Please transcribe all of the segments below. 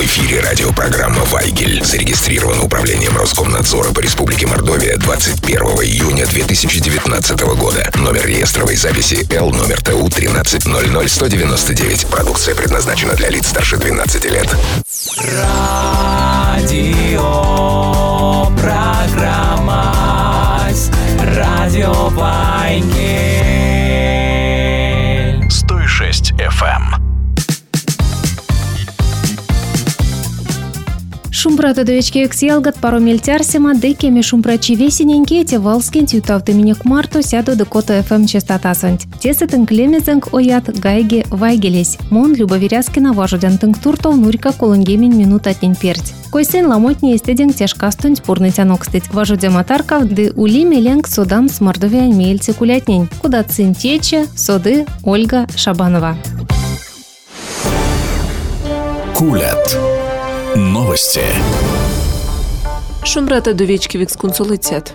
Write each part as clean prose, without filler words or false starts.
эфире радиопрограмма «Вайгель». Зарегистрирована Управлением Роскомнадзора по Республике Мордовия 21 июня 2019 года. Номер реестровой записи Л номер ТУ 1300199. Продукция предназначена для лиц старше 12 лет. Радиопрограмма «Радио Вайгель». 106 FM. Шумбрата довечке эксиалгат пару мельтярсима, декеми шумбрачи весененьке, те валскин тютавты миник марту сяду декото ФМ частотасант. Тесетен клемезенг оят гайге вайгелес. Мон любоверяскина важудян тынктуртов нурика колынгемин минут атнин перть. Койсен ламотни истеден тяжкастунь спорный тянок стыть. Важудя матаркав, ды ули меленг содан с мордовиан мельцы кулятнень. Куда цин тече, соды Ольга Шабанова. Кулят. Новости. Шумбрата довечки векскунсулитет.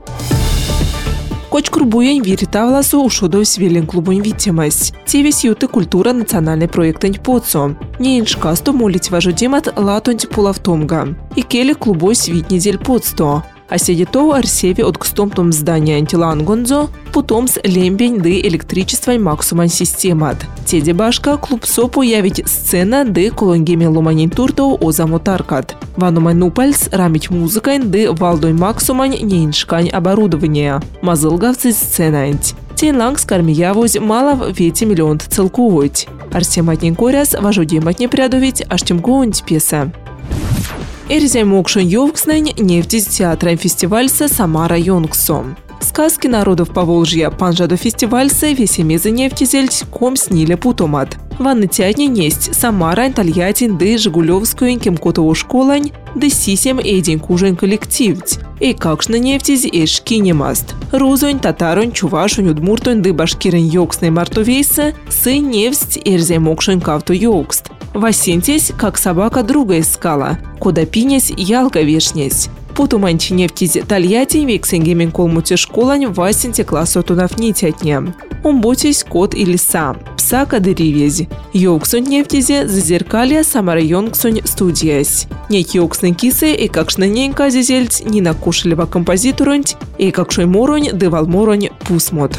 Кочкур буян виритавласу ушодов свелен клубун витимась. Тевес юты культура национальный проектанть поцо. Не иншкасту молить важудимат латунть пулавтомга. И келе клубой свит недель подсто. А седитов арсеви от кстомтом здания антилангонзо, потом с лембень ды электричества максуман системат. Теди башка клуб сопу явить сцена ды колонгеми ломанин туртов озамотаркат. Ванумай нупальс рамить музыкайн ды валдой максуман нeinшкань оборудования. Мазылгавцы сценаинть. Тейнланг скармиявоз малов вети миллион целкувоить. Арсематнин коряс важудематне прядовить аж тимкуонть песа. Эрзяй мокшон йовкснень нефтиз театрайн фестивальса Самара Йонгсом. Сказки народов Поволжья панжадо фестивальса весемезы нефтизельть ком сниле путомат. Ванны тятни несть Самарань, Тольяттин, ды Жигулевскую, кемкотову школань, ды сисем эйдень кужен коллективть. И какшна нефтиз эш кинемаст. Рузонь, татаронь, чувашонь, удмуртонь, ды башкирень йоксной мартовейса, сы невсть эрзяй мокшон кавто йокст. Васентесь, как собака друга искала, куда пинесь ялка вешнесь. Потуманчи нефтизи Тольятти вексенгемен колмуте школань Васенте классу тунафнитятне. Умботесь кот и лиса, пса кадыривези. Йоксунь нефтизи зазеркалья Самара Йонгсунь студиясь. Нек йоксны кисы и какшна ненька зизельть ни накушалева композиторунть, и какшой моронь дывал моронь пусмот.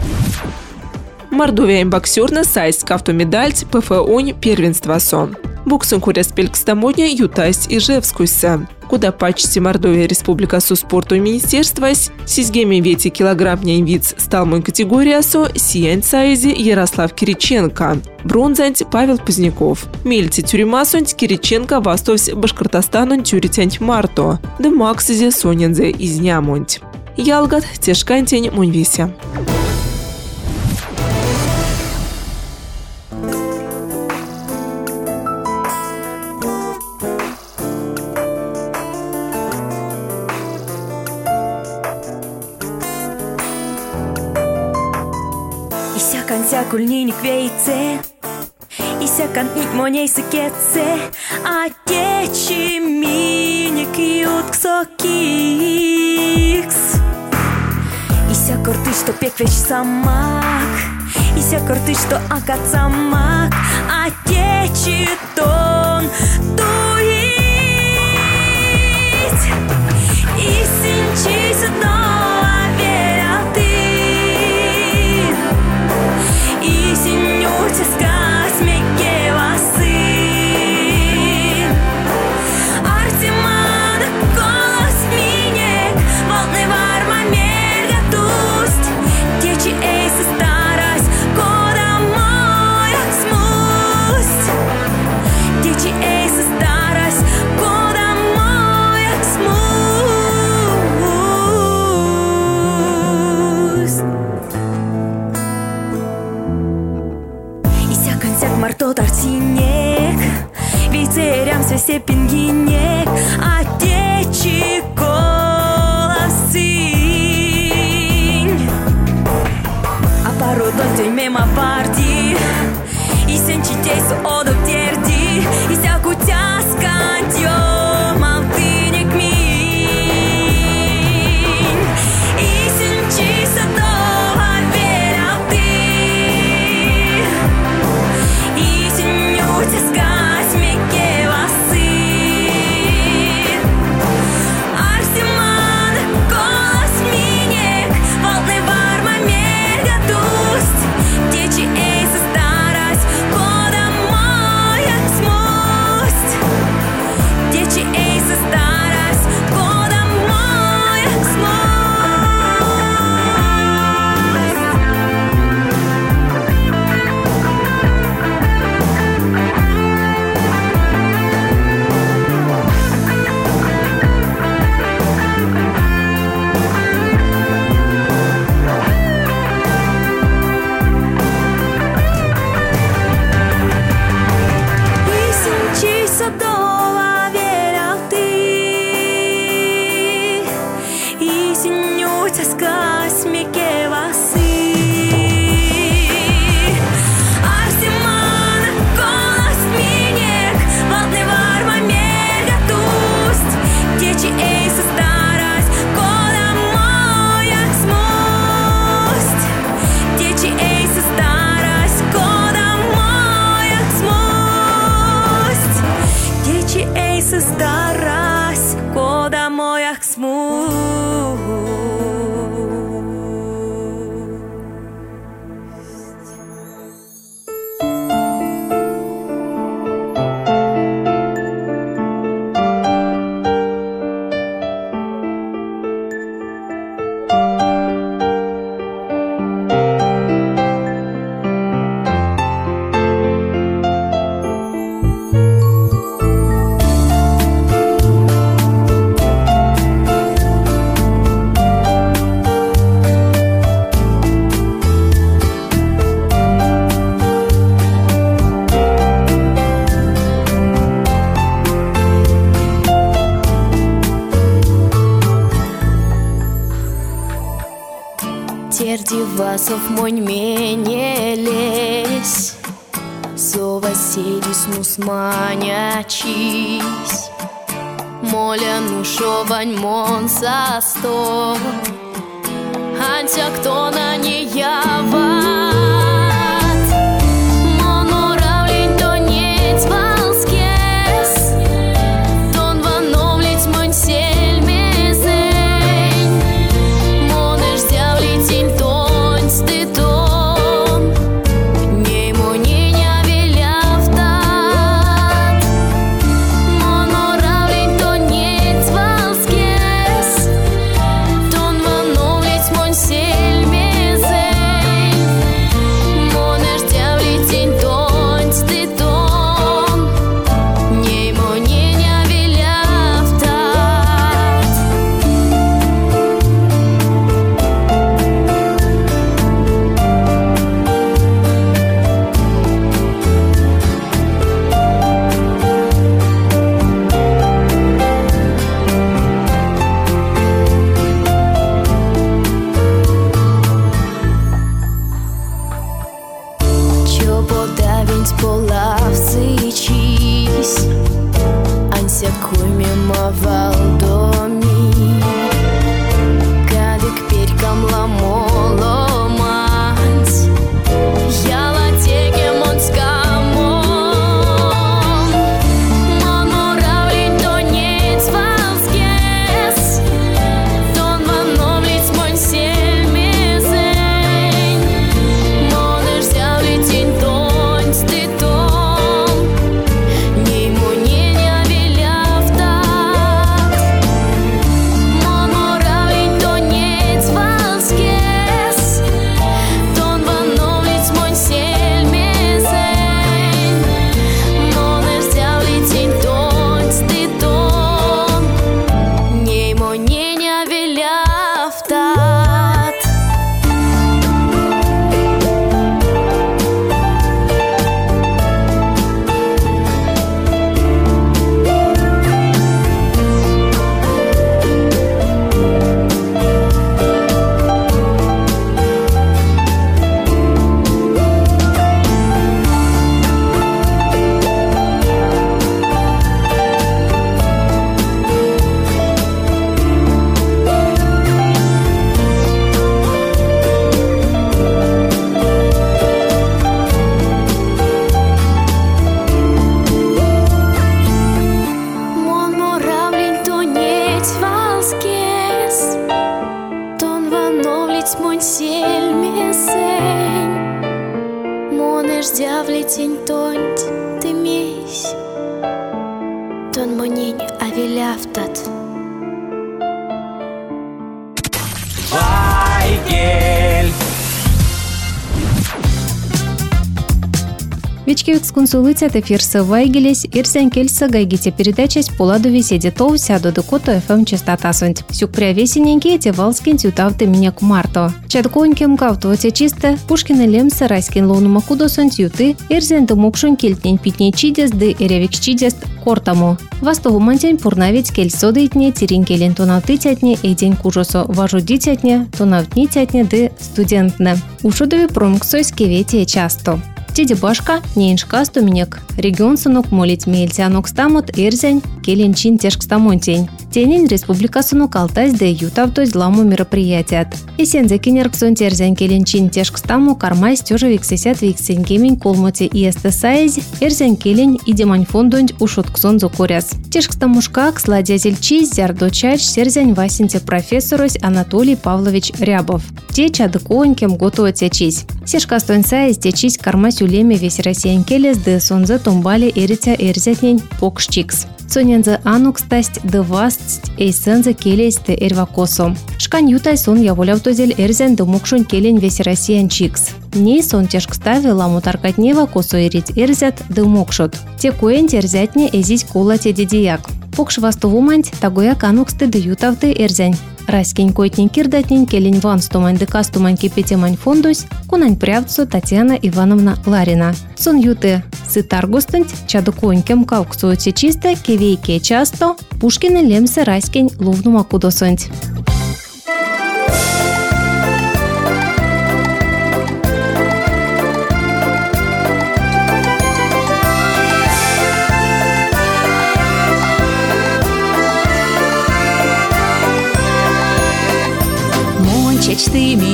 Мордовиян боксерна сайс кавтомедальть ПФОнь первенства сон. Боксун куряс пелькстамодня ютайс и жевскуйся. Куда пачти Мордовия Республика Суспорту Министерствась, сизгеми вети килограммня виц стал мой категориясу сиянь сайзи Ярослав Кириченко. Бронзант Павел Поздняков. Мельти тюремасунть Кириченко вастовсь Башкортостанун тюритянть Марто. Да максизе сонензе из нямунть. Ялгат тешкантень муньвися. Ся кульниник вейце, исякан ит монейсы кетце, а течи миник ютксокикс. Ися корты, что пеквеч самак, ися корты, что акат самак, а течи тон туить. И синчись дно. Все пингинек, а течи колосинь. А пару донтень мимо парти, и сенчитей су оду терди, и сяку тяскантьё малтынек минь. И сенчи садова веря ты, и сеню тяскать меке васы. Серди васов монь менелесь, Сова седис мусманячись, Моля нушовань мон састо, Антя кто на не яват, Моноравлень то нет валскес, Тон вановлить монь сельмезень, Монеш зявлить тонь стытон, Ней моненя вилявтат, Моноравлень то нет валскес, Тон вановлить монь сельмезень, Монеш зявлить тонь стытон, Ней моненя вилявтат. Чё подавить полавцычись, Анся куймема валдоми, Кадык перькам ламоломать, Яла тегемон скамон, Моноравлень то нет валскес, Тон вановлить монь сельмезень, Монеш зявлить тонь стытон, Ней моненя вилявтат, Моноравлень то нет валскес, Тон вановлить монь сельмезень, Монеш зявлить тонь стытон, Ней моненя вилявтат. Моноравлень то нет валскес, Тон вановлить монь сельмезень, Монеш зявлить тонь ты месь, Тон монень авилявтат. Вайгель. Вечкевикс консулицят эфирсы Вайгелес, Ирсен Кельса гайгите передачась Поладови седетов сяду декото ФМ частотасунть. Сюк прявесененькие те валскин тютавты меня к марту. Чадконьким кавтовате чисто, Пушкин лемса райскин лону макудосунть юты, Ирсен демокшун кельтнень питней чидес де эревик чидес кортаму. Вастову мантень пурнавить кельсо дейтне, тиринкелен тонавтытятне, эйдень кужосо важудитятне, тонавтнитятне де студентне. Ушудови промксойс кеветие часто. Теди башка, нейншка стуменек. Регион сынок молить мейльтянок стамот эрзень, келенчин тешк стамонтень. Тенин республика сынок алтась да ютавтось ламу мероприятият. Исен закинерк сон терзень келенчин тешк стаму кармай стёжа виксесят виксень гемень колмоте ИСТ сайз, эрзень келень и демань фондунь ушот ксон зокоряс. Тешк стамушка ксладязель чиз зярдочач серзень васенте профессорось Анатолий Павлович Рябов. Те чадыкоонькем готовятся чиз. Сешка стон сайз те чиз кармай сюлеме весь россиян келес де сонзе томбали эритя эрзятнень покшчикс. Сонензе анукстасть де вастсть эйсензе келес де эрвакосо. Шкань ютай сон яволявтозель эрзен де мокшун келень весь россиян чикс. Ней сон тешк стави ламу таркатнева косо эрить эрзят де мокшот. Те куэн терзятне эзить кола те дедияк. Покш вастовуманть тагояк ануксты де ютавты эрзянь. Раскинь койтнень кирдатнень келень ван стомань де кастумань кипетемань фондусь, кунань прявцу Татьяна Ивановна Ларина. Сон юты сытаргустанть чадуконькем кауксуоте чисто кевейке часто, Пушкин лемсе раскинь лувну макудосонть. чечтыми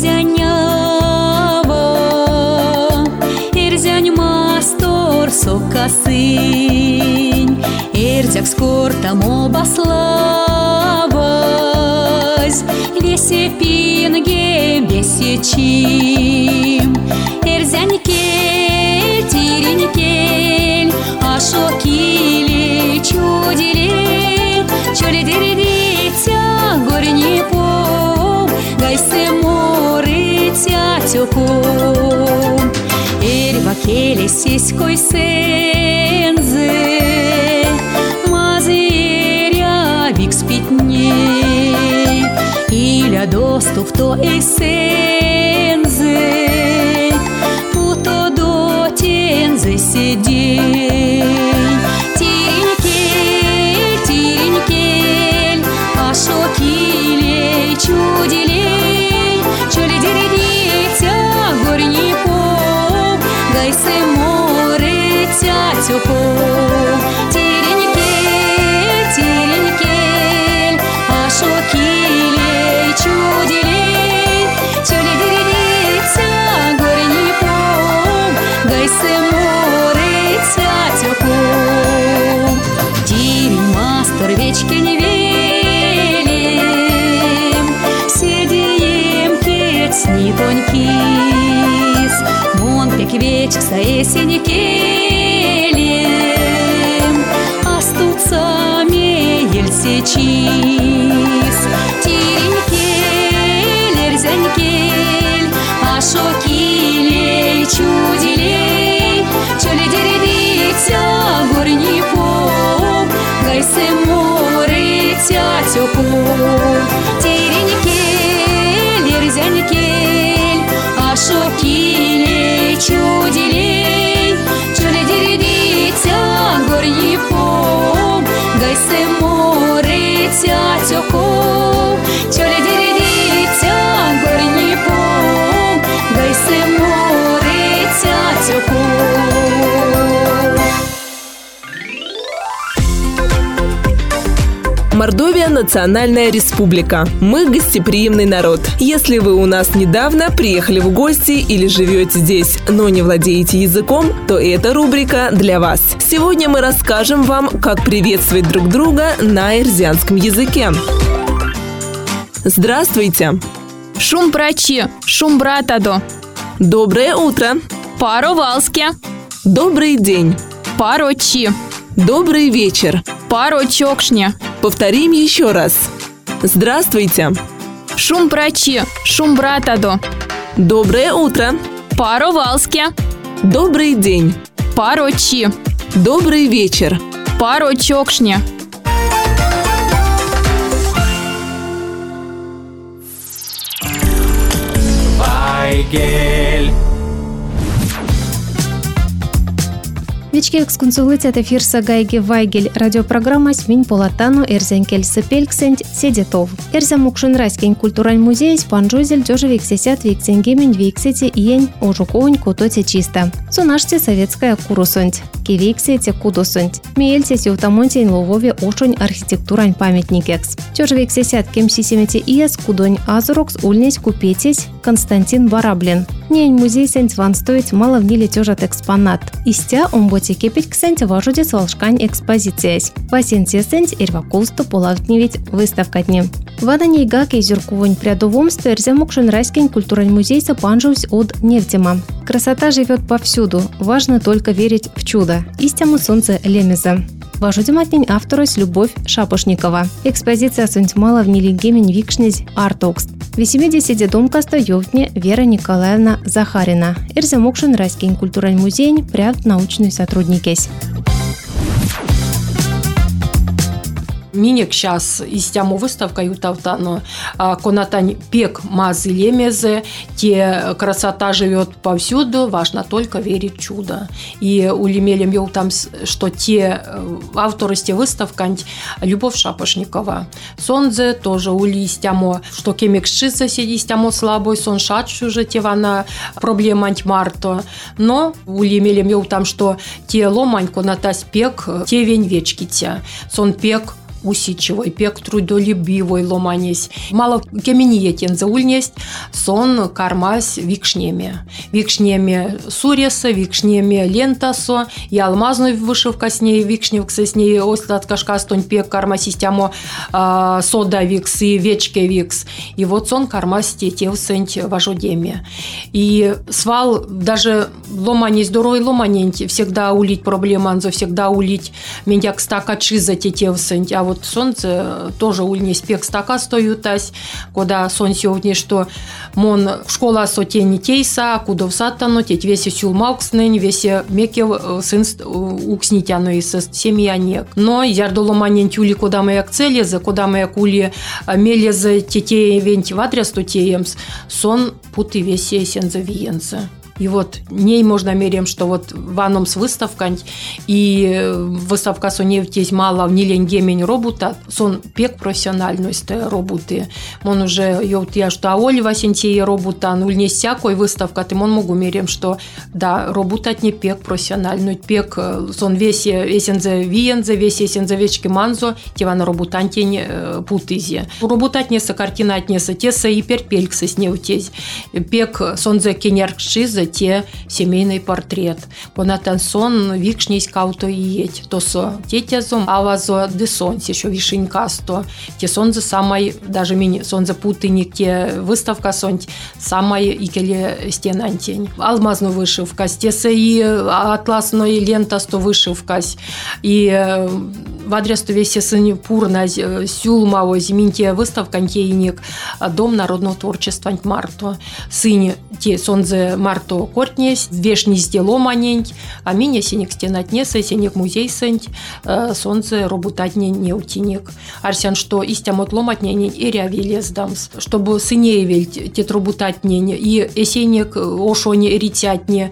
мирзянява, эрзянь мастор сокасынь, эрзяк скортам обаславась, весе пинге, весе чим, эрзянь кель, тирень кель, ашо киле, чудиле, чоле деридитя, горе не пом, гайсе море тятюком. Эрва келе сиськой сензе, мазыря вик спитней, иля доступ то эсензе, путо до тензе сидей. Тирень кель, ашо килей, чудилей, чоли деридитя, горе не пом, гайсе море тятюком. Тирень кель, ашо килей, чудилей, чоли деридитя, горе не пом, гайсе море тятюком. Тирень мастер вечки не велим, седием кецни тонькис, монтек вечк са есени келем, астутся меель сечис. Тирень кель, эрзянь кель, ашо килей, чудилей, чоли деридитя, горе не пом, гайсе море тятюком. Тирень кель, эрзянь кель, ашо килей, чудилей, чоли деридитя, горе не пом, гайсе море тятюком. Чоли деридитя, горе не пом, гайсе море тятюком. Мордовия – национальная республика. Мы гостеприимный народ. Если вы у нас недавно приехали в гости или живете здесь, но не владеете языком, то эта рубрика для вас. Сегодня мы расскажем вам, как приветствовать друг друга на эрзянском языке. Здравствуйте! Шум прачи, шум братадо. Доброе утро! Паро валске. Добрый день! Паро чи. Добрый вечер! Паро чокшня. Повторим еще раз. Здравствуйте! Шум прачи, шум братадо. Доброе утро! Паро валске. Добрый день! Паро чи. Добрый вечер! Паро чокшня. Вайгель. Вечки эксконсулитет эфирса Гайги Вайгель. Радиопрограмма «Свинь Полатану» Эрзен Кельсы Пельксент Седетов. Эрзен Мукшинрайский культурный музей Спанжузель Дёжи Виксесят Виксенгемень Виксети Иень Ожуковень Кутоте Чисто. Сонаште Советская Курусонть. Кивиксети Кудосонть. Миельте Севтамонтень Ловове Ошонь архитектурань памятникекс. Дёжи Виксесят Кемсисемети Иес Кудонь Азурокс Ульнесь Купетесь Константин Бараблин. Нень музей сент ван стоит мало в ниле тёжат экспонат. Истя омботи кепить ксент важудец волшкань экспозициясь. Васенте сент ирвакулсту полавтневить выставка дни. Ваданей гак и зюркувонь прядовомство эрзямукшин райский культурный музей сапанжусь от Невтима. Красота живет повсюду, важно только верить в чудо. Истяму солнце лемеза. Важудиматнень авторось Любовь Шапошникова. Экспозиция сунтьмала в нилигемень викшнезь артокст. В 70 домкаста ёвтне Вера Николаевна Захарина. Эрзямукшин райский культурный музей пряд научный сотрудникесь. Минек сейчас истяму выставка ютавтано конатань пек мазы лемезе, те красота живет повсюду, важно только верить в чудо. И у Лемелем ел там, что те авторы сте выставкань Любовь Шапошникова. Сонзе тоже у истямо, что кемекшица сиди истямо слабой, сон шадш уже те вана проблеманть марто. Но у Лемелем ел там, что те ломань конатась пек, те вень вечки те. Сон пек усидчивый, пек трудолюбивый ломанесь. Мало кемениетен заульнесть, сон кармась викшнеме. Викшнеме суреса, викшнеме лентасо, и алмазную вышивка с ней, викшневкса с ней, остаткашка стонь пек карма систему сода викс и вечке викс. И вот сон кармась тетевсенть важодеме. И свал даже ломанесь, здоровый ломанень, всегда улить проблеманзо, всегда улить меня к стака чиза тетевсенть, а вот солнце тоже ульнесь пек стака стоютась, когда сон сегодня, что мон школа сотени тейса, куда в сатану, теть весе сюл маукснень, весе мекев сын укснитяну и семья нек. Но ярдоломанень тюли, куда мы як целезе, куда мы як ули мелезе тетей венти в адрес тутеемс, сон путы весе сензавиенце. И вот ней можно мерим, что вот ваном с выставкой, и выставка сонев есть мало в нилень гемень робота, сон пек профессиональность роботы. Он уже я что аоли васентие робота, ну не всякой выставка, ты мон могу мерим, что да, роботать не пек профессиональный, пек сон весе эсензе виензе, весе эсензе вечки манзо, тива на роботантень путызе. Роботать неса картина отнеса теса и перпелькса с неутезь. Пек сонзе кенеркшизе, те семейный портрет. Понатан сон викшнись кауто и еть. То со тетязом, а вазо десонс еще вишенькасто. Те сонзе самой, даже мини сонзе путыник, те выставка сонть самой икеле стенантень. Алмазную вышивка, те и атласной лентасто вышивкась. И в адрес то весь сын пурна сюлмаво зиминте выставка антейник Дом народного творчества Марто. Сыне те сонзе Марто кортнесь, вешни сдело манень, а меня синик стенать неса, синик музей сенть, сонзе роботать не утиник. Арсян, что истя мотломать не и рявилес дамс, чтобы сыне вельть тет роботать не и эсеник ошоне ритятне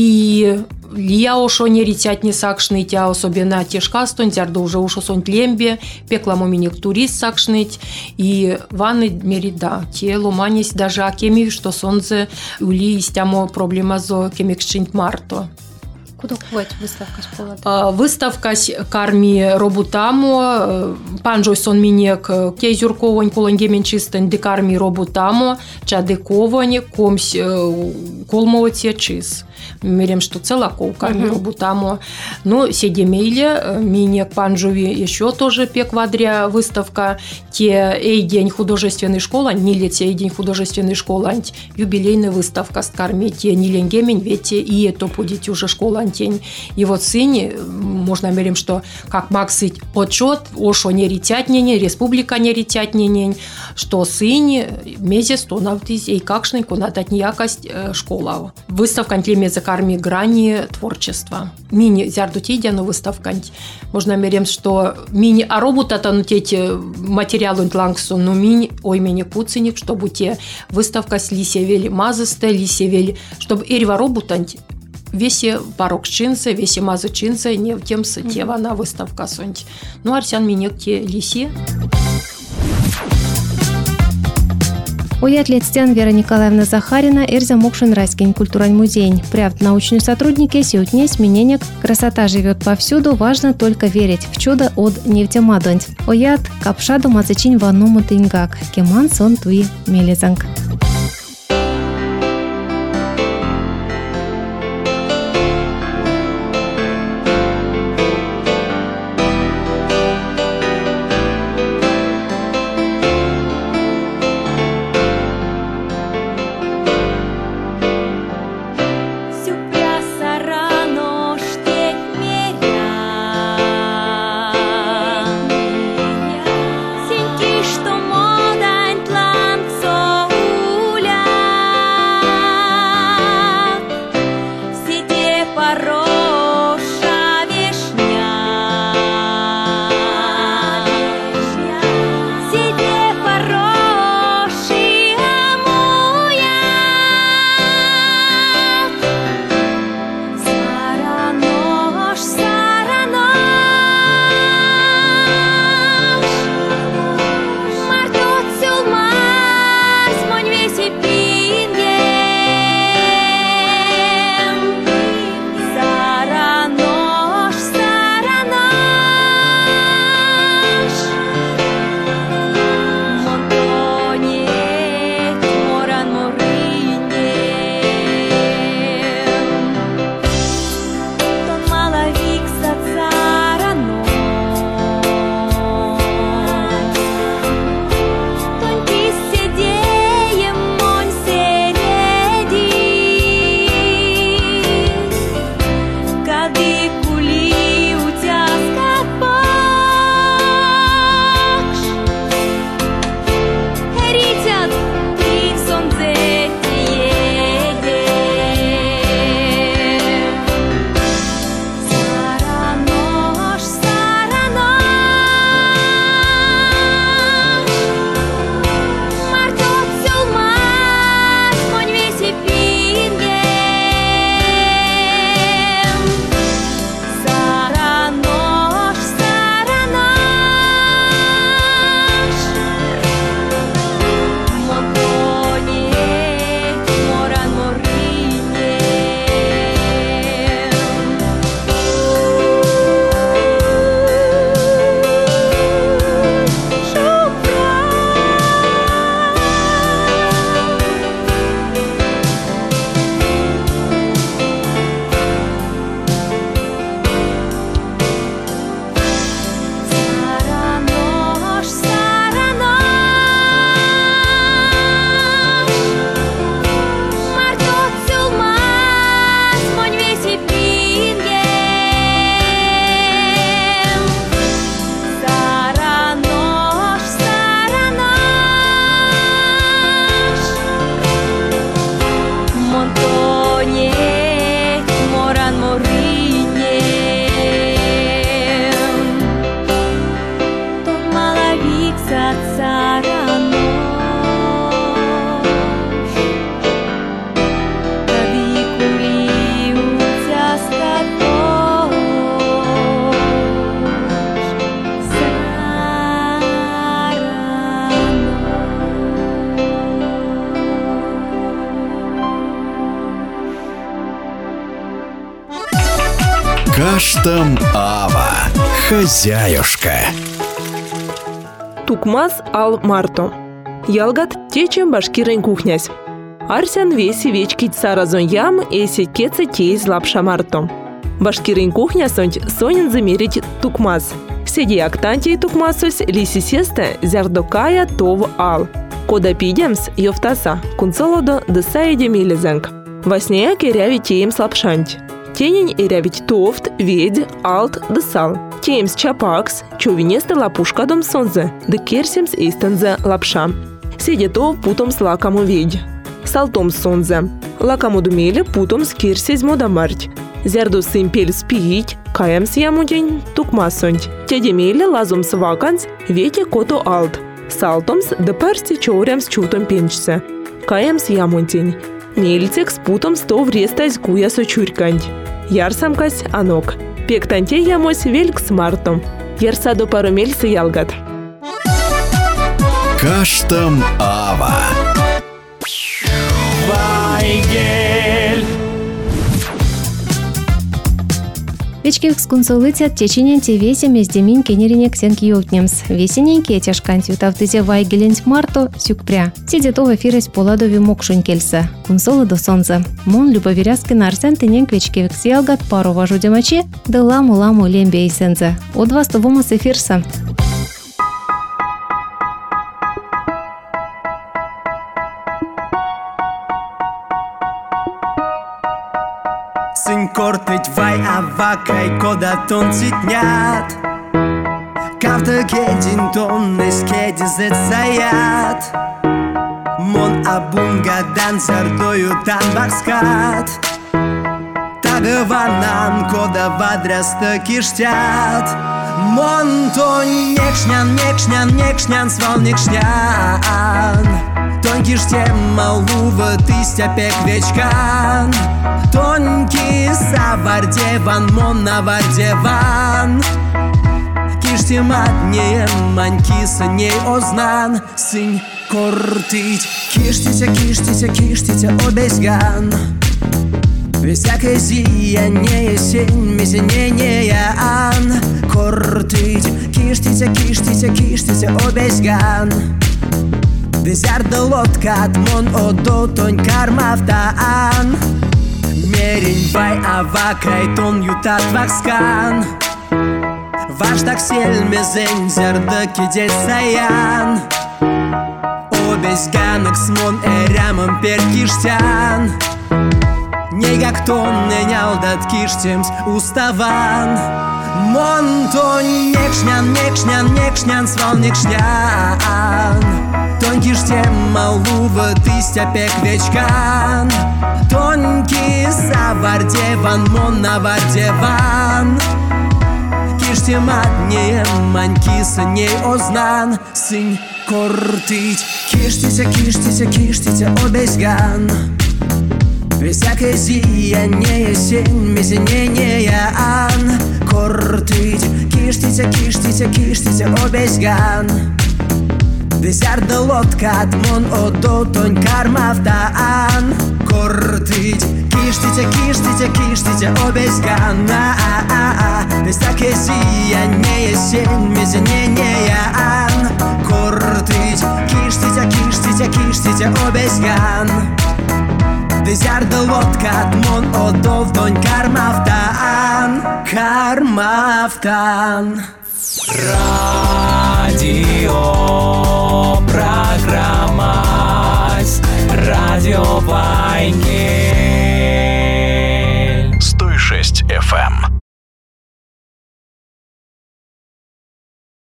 и Лия ошоне ритятне сакшныть, а особенно тяжка стонь, зярда уже ушо сон тлембе, пекла моминик турист сакшныть, и ванны мерида, те ломанись даже акеми, что сонзе ули истямо проблема зо кемекшинт марто. Куда хватит выставка школа? Выставка карми роботамо, панжой сон минек, кейзюрковань, колонгемен чистен, декарми роботамо, чадековань, комсь колмово чиз. Мерем, что целако карми роботамо. Но седемейле, минек панжови еще тоже пек вадря выставка, те день художественной школы, не лет день художественной школы, юбилейная выставка с карми, те не ленгемен, ведь и это будет уже школа. И вот сыне, можно мерим, что как максить отчет, ошо не ритятнень, республика не ритятнень, что сыне мезес тонавтись и какшный кунатать якость школа. Выставка тлемезе карми грани творчества. Мини зярдутидяну выставка. Можно мерим, что мини а робота ну те материалы тлангсу, но мини ой мини куциник, чтобы те выставка с лисевели мазысте, лисевели, чтобы эрва роботант весе парокчинце, весе мазычинце, не в тем сетева на выставка сонть. Ну, арсян минек те лисе. Уят летстян Вера Николаевна Захарина, Эрзя Мокшин Райский культурный музей. Пряв научные сотрудники сеутне смененек. Красота живет повсюду, важно только верить в чудо от нефтемадонь. Уят капшаду мазычин ванному тынгак. Кеман сон туи мелезанг. Что модан тланцо Каштам Ава, хозяюшка. Тукмаз ал марто. Ялгат течем башкирын кухнясь. Арсян веси вечкить саразон ям, эси кеце тейз лапша марто. Башкирын кухня сонин замерить тукмаз. Седи актантий тукмазось лиси сесте зярдокая тов ал. Кода пидемс йофтаса кунцолодо десаеде милезенг. Васнея керяви теем слапшант. Тенень эрявить тофт, ведь, алт, десал. Теемс чапакс, човинесте лапушка дом сонзе, де керсимс эйстензе лапша. Седе то путомс лакаму ведь. Салтом сонзе. Лакаму думеле путомс керсиз модамарть. Зярду симпель спиить, каемс ямудень, тукмасонть. Тедемеле лазумс ваканс, вети кото алт. Салтомс де персти чоурямс чутом пенчсе. Каемс ямудень. Мельцекс путомс то врестась куя сочурьканть. Ярсамкась анок. Пектанте ямось велькс мартом. Ярсадо парумельсы ялгат. Каштам Ава. Вайгель. Вечкевкс кунсолыцят теченен те весе мездемин кенеринек сенк йотнемс. Весенен кетяшканть ютавтызе вайгелент марто сюкпря. Седе то в эфирес поладови мокшунь кельса. Кунсолы до сонза. Мон любовиряскин арсен тенен вечкевкс ялгат пару важу демачи, да ламу лембе и сенза. От вас то вомас эфирса. Syn kortыть vai avakay koda ton цитнят. Кавта кедин тон эскедизет саят. Мон абунгадан сардою тан бакскат. Тагаванан кода вадряста киштят. Мон то некшнян свал некшнян. Тонкий штем малува тыстя пек вечкан. Тонкий савардеван, мон навардеван. Киштемат не манькиса не ознан. Сынь кортыть. Киштите обезган. Всякое зияние сень мизинеян. Кортыть. Киштите обезган. Дезярда лодка мон одо тонь кармавтаан. Мерень вай авакай тон ютат вакскан. Ваш так сельмезень зярда кидей саян. Обезганок смон эрямом перкиштян. Негак тон ненялдат киштемс уставан. Мон то некшнян свал некшнян. Тонкий штем малува тыстя пек вечкан. Тонкий савардеван, мон навардеван. Киштемат не манькиса не ознан. Сынь кортыть. Киштите обезган. Всякое зияние сень мизинеян. Кортыть. Киштите обезган. Дезярда лодка мон одо тонь кармавтаан. Кортыть. Киштите обезган. Всякое зияние сень мизинеян. Кортыть. Киштите обезган. Дезярда лодка мон одо тонь кармавтаан. Радио программа Радио Вайгель 106 FM.